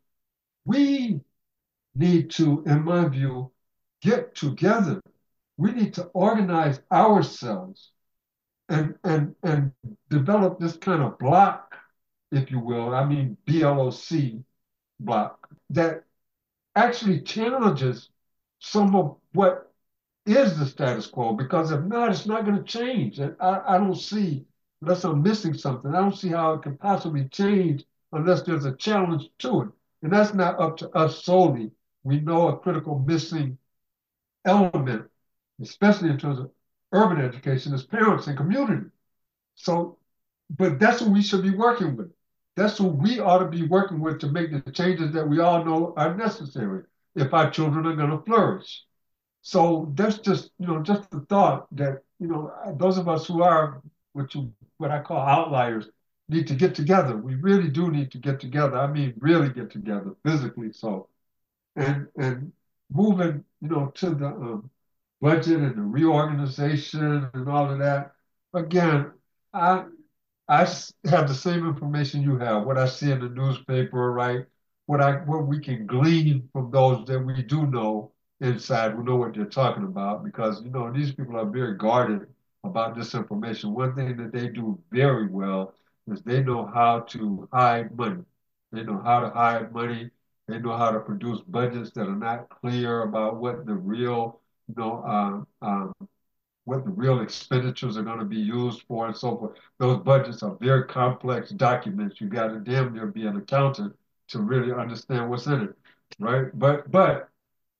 We need to, in my view, get together. We need to organize ourselves and and and develop this kind of block, if you will. I mean B L O C block that actually challenges some of what is the status quo. Because if not, it's not going to change. And I, I don't see, unless I'm missing something, I don't see how it can possibly change unless there's a challenge to it. And that's not up to us solely. We know a critical missing element, especially in terms of urban education, is parents and community. So, but that's what we should be working with. That's what we ought to be working with to make the changes that we all know are necessary if our children are going to flourish. So that's just, you know, just the thought that, you know, those of us who are what you, what I call outliers need to get together. We really do need to get together. I mean, really get together physically. So, and and moving, you know, to the um, budget and the reorganization and all of that. Again, I I have the same information you have. What I see in the newspaper, right? What I what we can glean from those that we do know inside, who know what they're talking about, because you know these people are very guarded about this information. One thing that they do very well is they know how to hide money. They know how to hide money. They know how to produce budgets that are not clear about what the real, you know, um, um, what the real expenditures are going to be used for and so forth. Those budgets are very complex documents. You got to damn near be an accountant to really understand what's in it, right? But but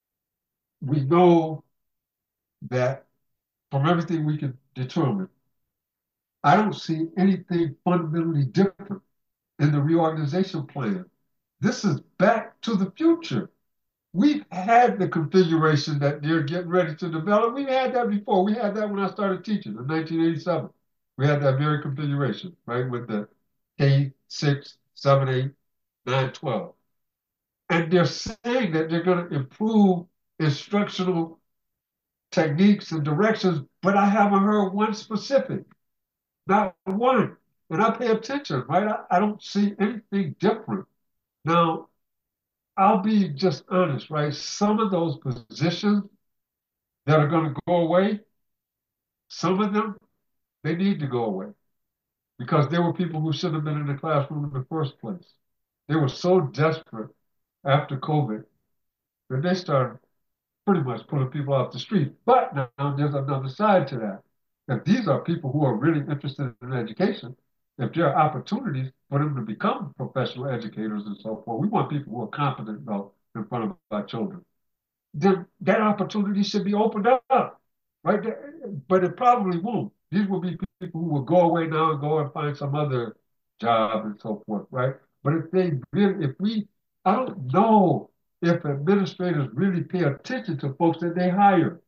we know that from everything we can determine, I don't see anything fundamentally different in the reorganization plan This is back to the future. We've had the configuration that they're getting ready to develop. We had that before. We had that when I started teaching in nineteen eighty-seven. We had that very configuration, right, with the K six, seven, eight, nine, twelve. And they're saying that they're going to improve instructional techniques and directions, but I haven't heard one specific, not one. And I pay attention, right? I, I don't see anything different. Now, I'll be just honest, right? Some of those positions that are going to go away, some of them, they need to go away because there were people who should have been in the classroom in the first place. They were so desperate after COVID that they started pretty much pulling people off the street. But now there's another side to that. If these are people who are really interested in education, if there are opportunities for them to become professional educators and so forth, we want people who are competent though in front of our children. Then that opportunity should be opened up, right? But it probably won't. These will be people who will go away now and go and find some other job and so forth, right? But if they really, if we, I don't know if administrators really pay attention to folks that they hire.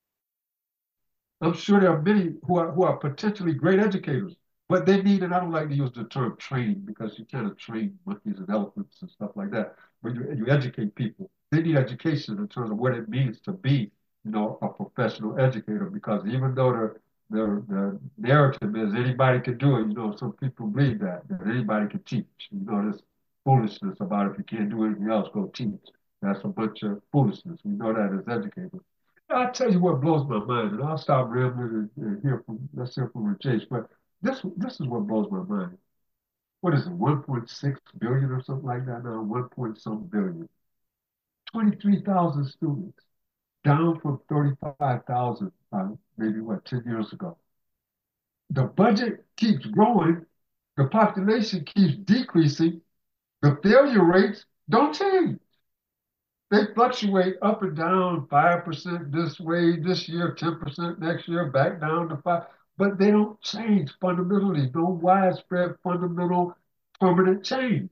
I'm sure there are many who are who are potentially great educators, but they need, and I don't like to use the term training because you kind of train monkeys and elephants and stuff like that. But you, you educate people. They need education in terms of what it means to be, you know, a professional educator. Because even though the the, the narrative is anybody can do it, you know, some people believe that that anybody can teach. You know, this foolishness about if you can't do anything else, go teach. That's a bunch of foolishness. We know that as educators. I'll tell you what blows my mind, and I'll stop rambling and, and hear from, let's hear from Rajesh. But this, this is what blows my mind. What is it, one point six billion or something like that now? one point some billion. twenty-three thousand students, down from thirty-five thousand, uh, maybe what, ten years ago. The budget keeps growing, the population keeps decreasing, the failure rates don't change. They fluctuate up and down five percent this way this year, ten percent next year, back down to five, but they don't change fundamentally. No widespread fundamental permanent change.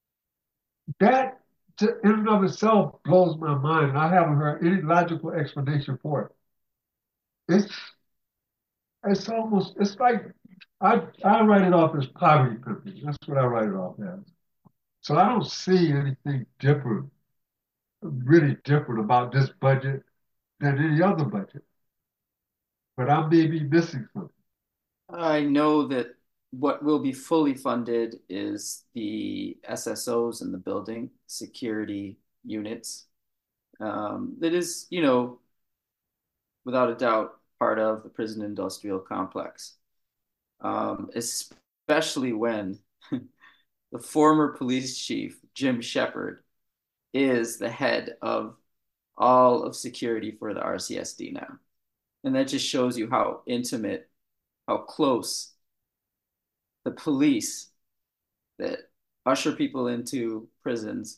That to, in and of itself blows my mind. I haven't heard any logical explanation for it. It's it's almost it's like I I write it off as poverty pimping. That's what I write it off as. So I don't see anything different, really different about this budget than any other budget. But I may be missing something. I know that what will be fully funded is the S S Os in the building, security units. Um, that is, you know, without a doubt, part of the prison industrial complex. Um, especially when the former police chief, Jim Shepard, is the head of all of security for the R C S D now. And that just shows you how intimate, how close the police that usher people into prisons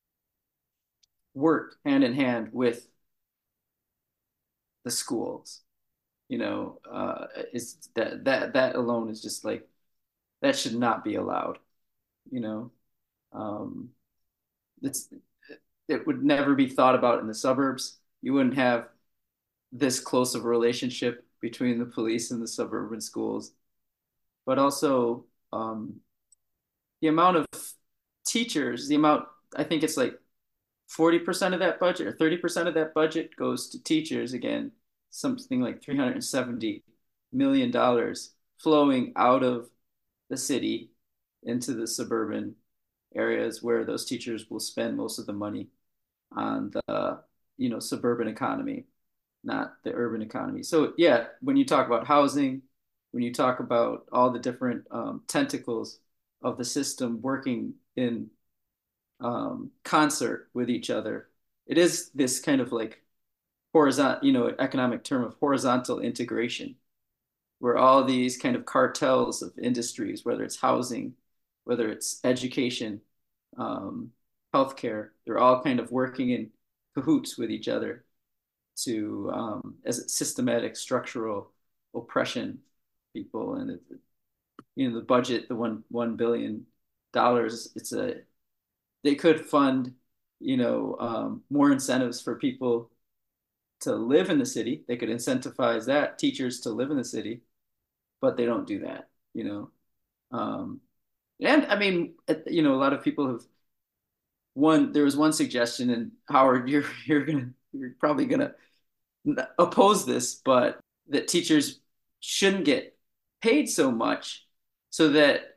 work hand in hand with the schools. You know, uh, it's that that that alone is just like that should not be allowed. You know, um, it's it would never be thought about in the suburbs. You wouldn't have this close of a relationship between the police and the suburban schools, but also um, the amount of teachers, the amount, I think it's like forty percent of that budget or thirty percent of that budget goes to teachers. Again, something like three hundred seventy million dollars flowing out of the city into the suburban areas where those teachers will spend most of the money on the, you know, suburban economy, not the urban economy. So yeah, when you talk about housing, when you talk about all the different um, tentacles of the system working in um, concert with each other, it is this kind of like horizontal, you know, economic term of horizontal integration, where all these kind of cartels of industries, whether it's housing, whether it's education, um, healthcare, they're all kind of working in cahoots with each other to um, as systematic structural oppression people. And it, you know, the budget, the one one billion dollars, it's a they could fund, you know, um, more incentives for people to live in the city. They could incentivize that teachers to live in the city, but they don't do that, you know. Um, and I mean, you know, a lot of people have one. There was one suggestion, and Howard, you're you're gonna you're probably gonna oppose this, but that teachers shouldn't get paid so much, so that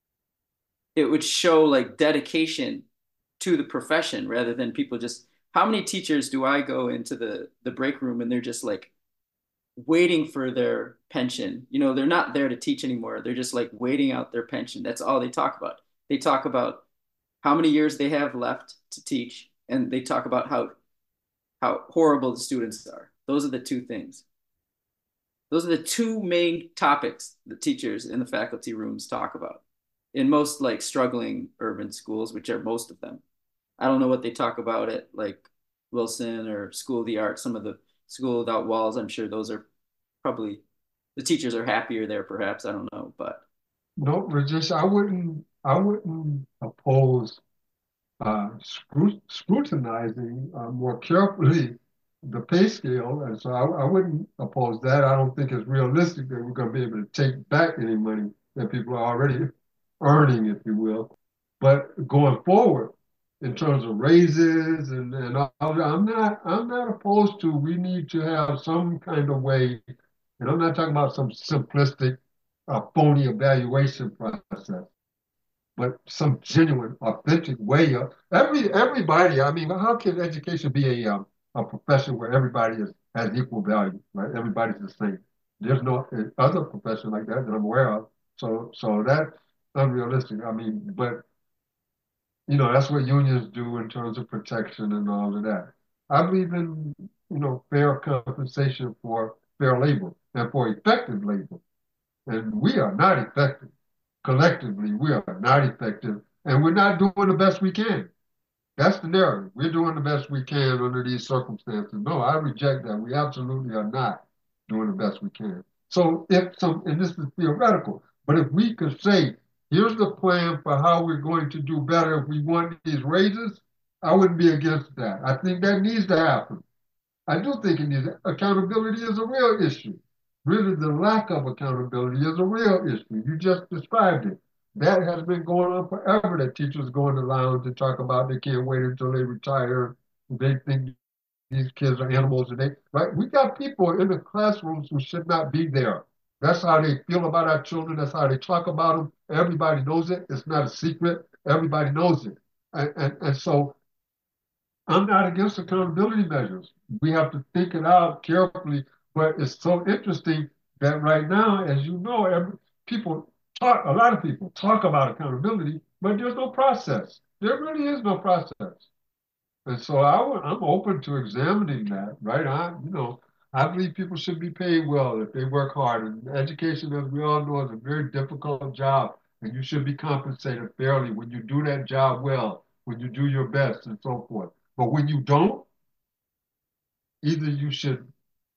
it would show like dedication to the profession rather than people just. How many teachers do I go into the the break room and they're just like waiting for their pension? You know, they're not there to teach anymore. They're just like waiting out their pension. That's all they talk about. They talk about how many years they have left to teach, and they talk about how how horrible the students are. Those are the two things. Those are the two main topics that teachers in the faculty rooms talk about in most like struggling urban schools, which are most of them. I don't know what they talk about at like Wilson or School of the Arts, some of the School Without Walls. I'm sure those are probably the teachers are happier there, perhaps. I don't know, but No, Rajesh, I wouldn't, I wouldn't oppose uh, scrut- scrutinizing uh, more carefully the pay scale, and so I, I wouldn't oppose that. I don't think it's realistic that we're going to be able to take back any money that people are already earning, if you will. But going forward, in terms of raises and, and all, I'm not I'm not opposed to. We need to have some kind of way, and I'm not talking about some simplistic, uh, phony evaluation process, but some genuine, authentic way of every everybody. I mean, how can education be a um, a profession where everybody is has equal value, right? Everybody's the same. There's no other profession like that that I'm aware of. So so that's unrealistic. I mean, but you know, that's what unions do in terms of protection and all of that. I believe in, you know, fair compensation for fair labor and for effective labor. And we are not effective. Collectively, we are not effective. And we're not doing the best we can. That's the narrative. We're doing the best we can under these circumstances. No, I reject that. We absolutely are not doing the best we can. So if some, and this is theoretical, but if we could say, here's the plan for how we're going to do better if we want these raises, I wouldn't be against that. I think that needs to happen. I do think it needs accountability is a real issue. Really, the lack of accountability is a real issue. You just described it. That has been going on forever, that teachers go in the lounge and talk about they can't wait until they retire. They think these kids are animals and they, right? We got people in the classrooms who should not be there. That's how they feel about our children. That's how they talk about them. Everybody knows it. It's not a secret. Everybody knows it. And, and, and so I'm not against accountability measures. We have to think it out carefully. But it's so interesting that right now, as you know, every, people talk, a lot of people talk about accountability, but there's no process. There really is no process. And so I, am open to examining that, right? I, you know, I believe people should be paid well if they work hard. And education, as we all know, is a very difficult job, and you should be compensated fairly when you do that job well, when you do your best, and so forth. But when you don't, either you should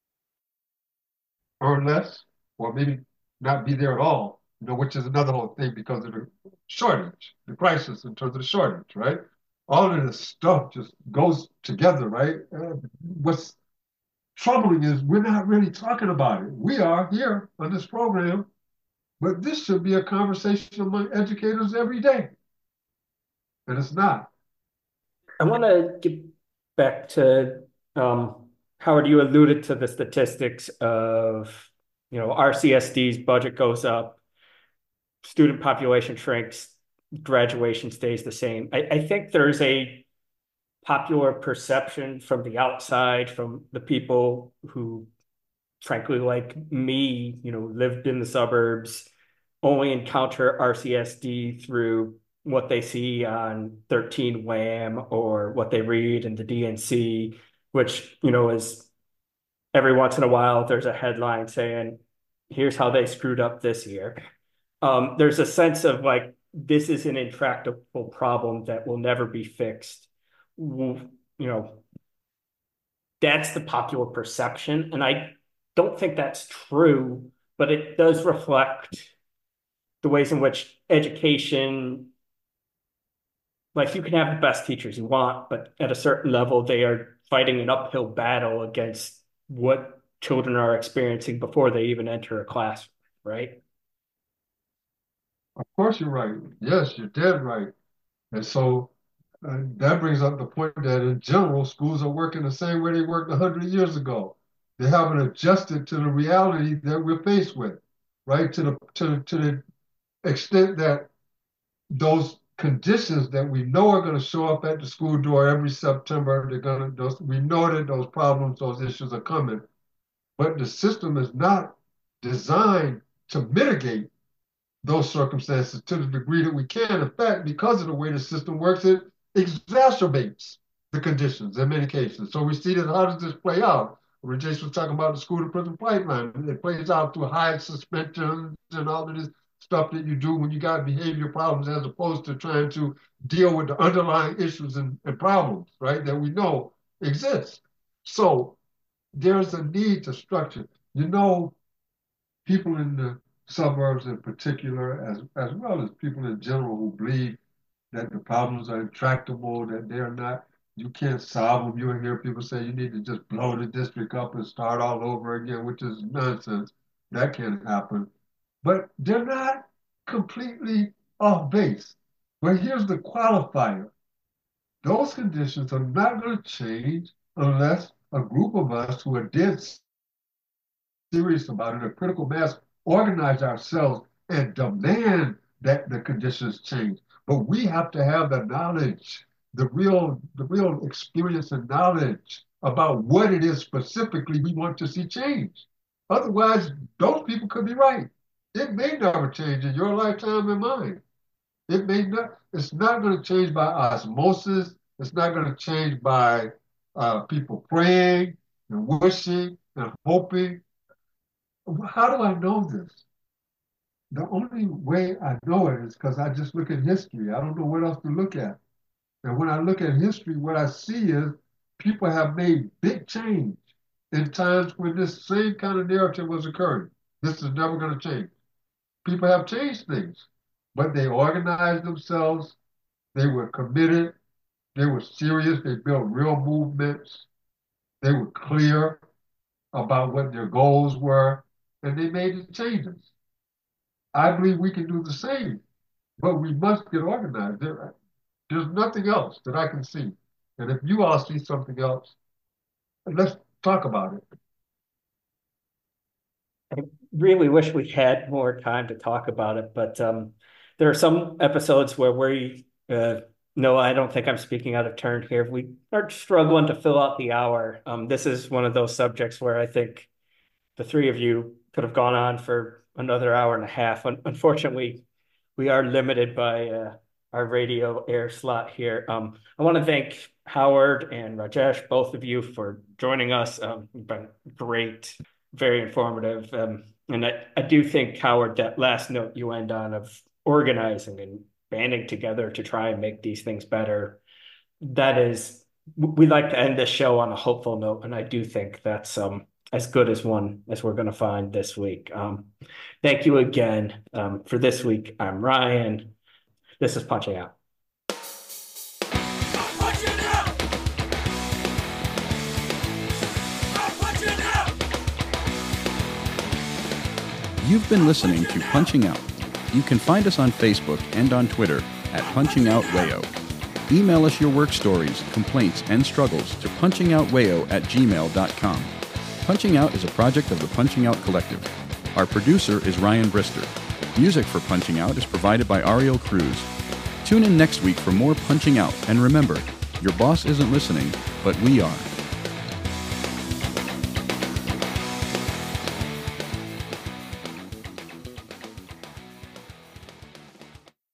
earn less or maybe not be there at all, you know, which is another whole thing because of the shortage, the crisis in terms of the shortage, right? All of this stuff just goes together, right? Uh, what's troubling is we're not really talking about it. We are here on this program, but this should be a conversation among educators every day, and it's not. I want to get back to um, Howard, you alluded to the statistics of, you know, R C S D's budget goes up, student population shrinks, graduation stays the same. I, I think there's a popular perception from the outside, from the people who, frankly, like me, you know, lived in the suburbs, only encounter R C S D through what they see on thirteen WHAM or what they read in the D N C, which, you know, is every once in a while there's a headline saying, here's how they screwed up this year. Um, there's a sense of like, this is an intractable problem that will never be fixed. You know, that's the popular perception. And I don't think that's true, but it does reflect the ways in which education like you can have the best teachers you want, but at a certain level, they are fighting an uphill battle against what children are experiencing before they even enter a class, right? Of course, you're right. Yes, you're dead right. And so uh, that brings up the point that in general, schools are working the same way they worked one hundred years ago. They haven't adjusted to the reality that we're faced with, right? To the to, to the extent that those conditions that we know are going to show up at the school door every September, they're going to, those, we know that those problems, those issues are coming, but the system is not designed to mitigate those circumstances to the degree that we can. In fact, because of the way the system works, it exacerbates the conditions in many cases. So we see that, how does this play out? When Jason was talking about the school to prison pipeline, it plays out through high suspensions and all of this stuff that you do when you got behavior problems, as opposed to trying to deal with the underlying issues and, and problems, right, that we know exist. So there's a need to structure. You know, people in the suburbs in particular, as, as well as people in general, who believe that the problems are intractable, that they're not, you can't solve them. You'll hear people say you need to just blow the district up and start all over again, which is nonsense. That can't happen. But they're not completely off base. But here's the qualifier. Those conditions are not going to change unless a group of us who are dead serious about it, a critical mass, organize ourselves and demand that the conditions change. But we have to have the knowledge, the real, the real experience and knowledge about what it is specifically we want to see change. Otherwise, those people could be right. It may never change in your lifetime and mine. It may not, it's not going to change by osmosis. It's not going to change by uh, people praying and wishing and hoping. How do I know this? The only way I know it is because I just look at history. I don't know what else to look at. And when I look at history, what I see is people have made big change in times when this same kind of narrative was occurring. This is never going to change. People have changed things, but they organized themselves. They were committed. They were serious. They built real movements. They were clear about what their goals were, and they made the changes. I believe we can do the same, but we must get organized. There, there's nothing else that I can see. And if you all see something else, let's talk about it. I really wish we had more time to talk about it, but um, there are some episodes where we, uh, no, I don't think I'm speaking out of turn here. We are struggling to fill out the hour. Um, this is one of those subjects where I think the three of you could have gone on for another hour and a half. Unfortunately, we are limited by uh, our radio air slot here. Um, I want to thank Howard and Rajesh, both of you, for joining us. Um, you've been great, very informative. Um, and I, I do think, Howard, that last note you end on of organizing and banding together to try and make these things better, that is, we like to end this show on a hopeful note. And I do think that's um, as good as one as we're going to find this week. Um, thank you again. Um, for this week, I'm Ryan. This is Punching Out. I'm punching out! I'm punching out! You've been listening to Punching Out. You can find us on Facebook and on Twitter at Punching Out Wayo. Email us your work stories, complaints, and struggles to punchingoutwayo at gmail dot com. Punching Out is a project of the Punching Out Collective. Our producer is Ryan Brister. Music for Punching Out is provided by Ariel Cruz. Tune in next week for more Punching Out, and remember, your boss isn't listening, but we are.